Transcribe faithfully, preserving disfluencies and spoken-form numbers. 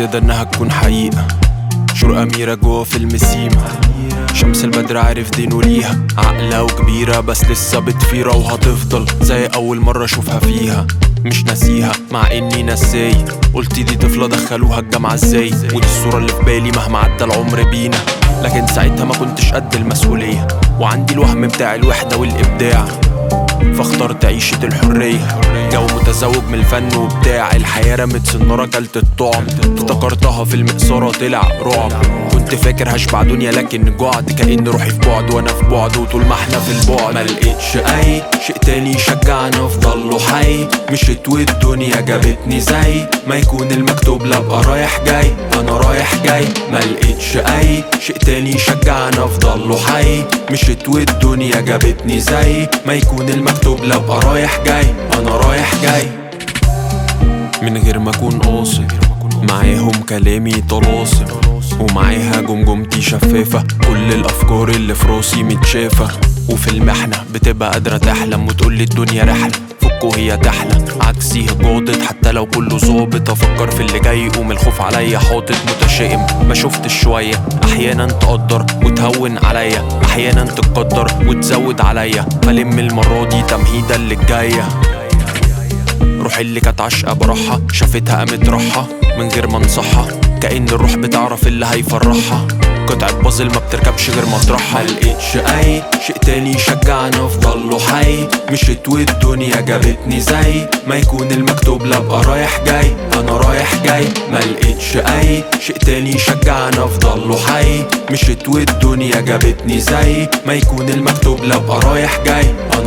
زيادة انها تكون حقيقة. شروق أميرة جوا فيلم سيما، شمس البدر عارف دينه ليها، عقلة وكبيرة بس لسه بتفيرة وهتفضل زي أول مرة أشوفها فيها. مش ناسيها مع إني نساي، قلت دي طفلة دخلوها الجامعة ازاي، ودي الصورة اللي في بالي مهما عدى العمر بينا. لكن ساعتها ما كنتش قد المسؤولية، وعندي الوهم بتاع الوحدة والإبداع، فاخترت عيشة الحرية. جو متزوج من الفن وبتاع، الحياة رمت سنارة كلت الطعم، افتكرتها في المقصرة طلع رعب. كنت فاكر هشبع دنيا لكن جعت، كأن روحي في بعد وانا في بعد، وطول ما احنا في البعد ملقتش اي شيء تاني يشجعني افضل حي. مشيت والدنيا جابتني زي ما يكون المكتوب، لا ابقى رايح جاي انا رايح جاي. ملقتش اي شيء تاني يشجعني افضل حي. مشيت والدنيا جابتني زي ما يكون المكتوب، لا ابقى رايح جاي انا رايح جاي. من غير ما اكون قاصد معاهم كلامي طلاسم، ومعاها جمجمتي شفافة، كل الافكار اللي في راسي متشافة. وفي المحنة بتبقى قادرة تحلم وتقولي الدنيا رحلة، فكو هي تحلى عكسي هجاضت. حتى لو كله ظابط افكر في اللي جاي، يقوم الخوف عليا حاطط متشائم. ما شفتش شوية احيانا تقدر وتهون عليا، احيانا تقدر وتزود عليا. فلم المرة دي تمهيدا للجاية. روحي اللي كانت عاشقة بروحها شافتها قامت روحها من غير ما انصحها، كأن الروح بتعرف اللي هيفرحها. قطعة بازل ما بتركبش غير مطرحها. ملقتش اي شيء تاني يشجعني افضل حي. مشيت والدنيا جابتني زي ما يكون المكتوب، لا ابقى رايح جاي انا رايح جاي. ملقتش اي شيء تاني يشجعني افضل حي. مشيت والدنيا جابتني زي ما يكون المكتوب، لا ابقى رايح جاي